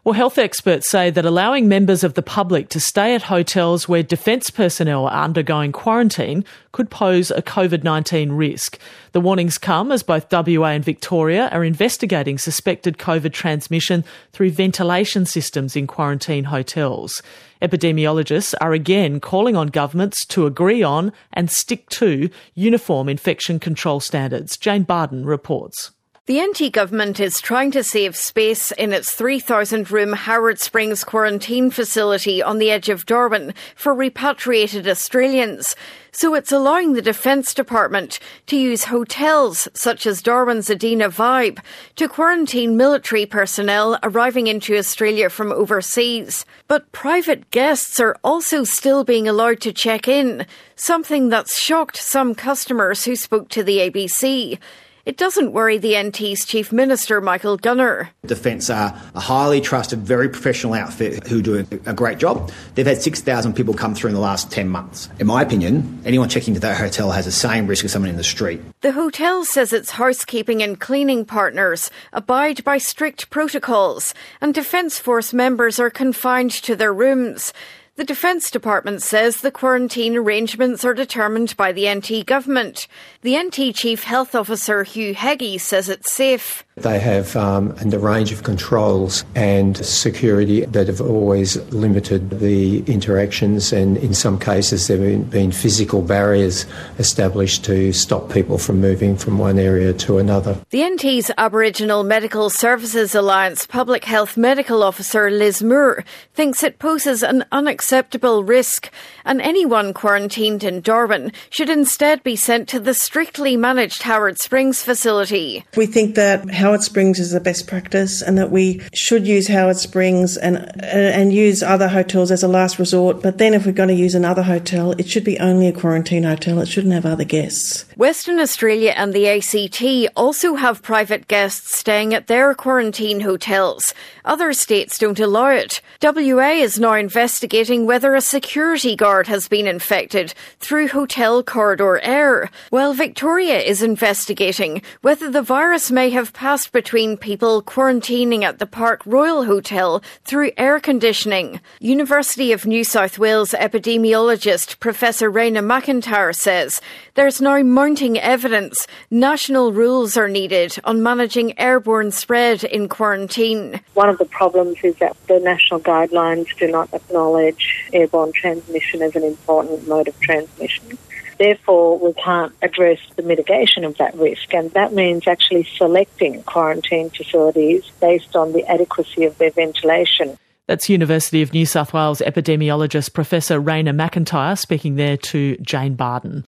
Well, health experts say that allowing members of the public to stay at hotels where defence personnel are undergoing quarantine could pose a COVID-19 risk. The warnings come as both WA and Victoria are investigating suspected COVID transmission through ventilation systems in quarantine hotels. Epidemiologists are again calling on governments to agree on and stick to uniform infection control standards. Jane Barden reports. The NT government is trying to save space in its 3,000-room Howard Springs quarantine facility on the edge of Darwin for repatriated Australians. So it's allowing the Defence Department to use hotels such as Darwin's Adina Vibe to quarantine military personnel arriving into Australia from overseas. But private guests are also still being allowed to check in, something that's shocked some customers who spoke to the ABC. It doesn't worry the NT's Chief Minister, Michael Gunner. Defence are a highly trusted, very professional outfit who do a great job. They've had 6,000 people come through in the last 10 months. In my opinion, anyone checking into that hotel has the same risk as someone in the street. The hotel says its housekeeping and cleaning partners abide by strict protocols, and Defence Force members are confined to their rooms. The Defence Department says the quarantine arrangements are determined by the NT government. The NT Chief Health Officer Hugh Heggie says it's safe. They have a range of controls and security that have always limited the interactions, and in some cases there have been physical barriers established to stop people from moving from one area to another. The NT's Aboriginal Medical Services Alliance Public Health Medical Officer Liz Moore thinks it poses an unacceptable risk, and anyone quarantined in Darwin should instead be sent to the strictly managed Howard Springs facility. We think that Howard Springs is the best practice and that we should use Howard Springs and use other hotels as a last resort. But then if we're going to use another hotel, it should be only a quarantine hotel. It shouldn't have other guests. Western Australia and the ACT also have private guests staying at their quarantine hotels. Other states don't allow it. WA is now investigating whether a security guard has been infected through hotel corridor air, while Victoria is investigating whether the virus may have passed between people quarantining at the Park Royal Hotel through air conditioning. University of New South Wales epidemiologist Professor Raina McIntyre says there's now mounting evidence national rules are needed on managing airborne spread in quarantine. One of the problems is that the national guidelines do not acknowledge airborne transmission as an important mode of transmission. Therefore, we can't address the mitigation of that risk, and that means actually selecting quarantine facilities based on the adequacy of their ventilation. That's University of New South Wales epidemiologist Professor Raina McIntyre speaking there to Jane Barden.